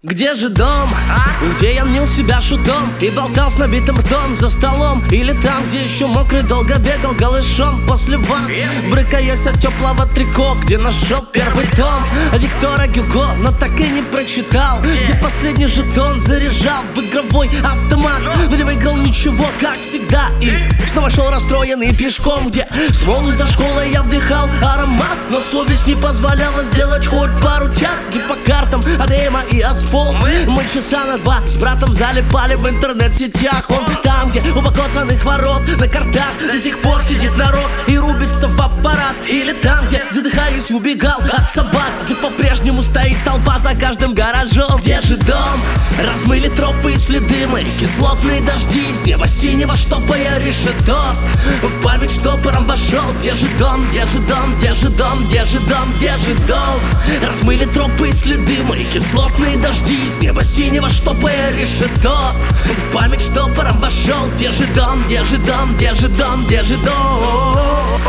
Где же дом? Где я мнил себя шутом и болтал с набитым ртом за столом? Или там, где еще мокрый долго бегал голышом после ванн, брыкаясь от теплого трико, где нашел первый том Виктора Гюго, но так и не прочитал, где последний жетон заряжал в игровой автомат, но не выиграл ничего, как всегда, и снова шел расстроенный пешком, где смолы за школой я вдыхал аромат, но совесть не позволяла сделать хоть пару чат, где по картам АДМа и Аспол мы часа на два с братом залипали в интернет-сетях. Он там, где у покоцанных ворот на картах до сих пор сидит народ и рубится в аппарат. Или там, где, задыхаясь, убегал от собак, где по-прежнему стоит толпа за каждым гаражом. Где же дом? Размыли тропы и следы мы, кислотные дожди из неба синего штопая решето. В память штопором вошел. Где же дом? Где же дом? Где же дом? Где же дом? Где же дом? Размыли тропы и следы мы, кислотные дожди из неба синего штопая решето. В память штопором вошел. Где же дом? Где же дом? Где же дом? Где же дом?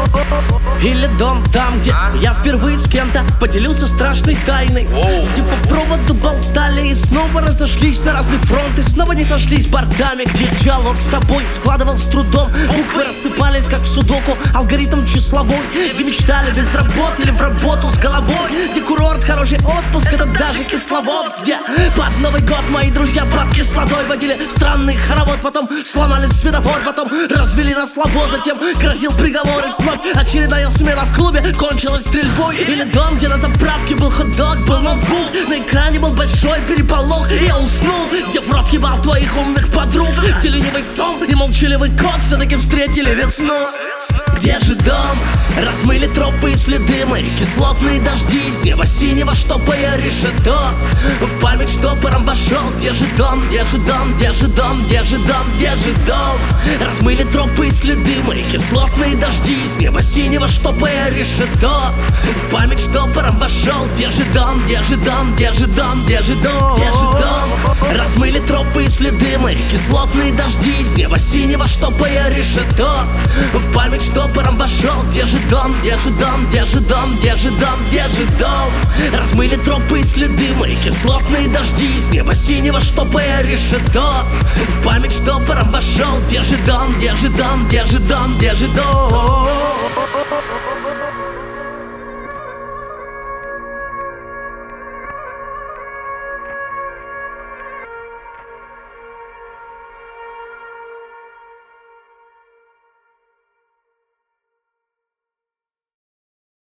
Или дом там, где я впервые с кем-то поделился страшной тайной, где по проводу болтали и снова разошлись на разные фронты, снова не сошлись бортами, где диалог с тобой складывал с трудом, буквы рассыпались как в судоку, алгоритм числовой, где мечтали без работы или в работу с головой, где курорт, хороший отпуск, это даже Кисловодск, где под Новый год мои друзья под кислотой водили странный хоровод, потом сломали светофор, потом развели на слабо, затем грозил приговор и вновь очередная смена в клубе кончилась стрельбой. Или дом, где на заправке был хот-дог, был ноутбук, на экране был большой переполох, и я уснул, где в рот ебал твоих умных подруг, где ленивый сон и молчаливый кот все-таки встретили весну. Где же дом? Размыли тропы и следы мы, кислотные дожди из неба синего штопая решето. В память штопором вошел. Где же дом? Где же дом? Где же дом? Где же дом? Где же дом? Размыли тропы и следы мы, кислотные дожди из неба синего штопая решето. В память штопором вошел. Где же дом? Где же дом? Где же дом? Где же дом? Где же дом? Размыли тропы и следы мы, кислотные дожди из неба синего штопая решето. В память штопором вошел. Где же дом? Где же дом? Где же дом? Где же дом? Где же дом? Размыли тропы и следы мы, кислотные дожди из неба синего штопая решето. В память штопором вошел. Где же дом? Где же дом? Где же дом? Где же дом?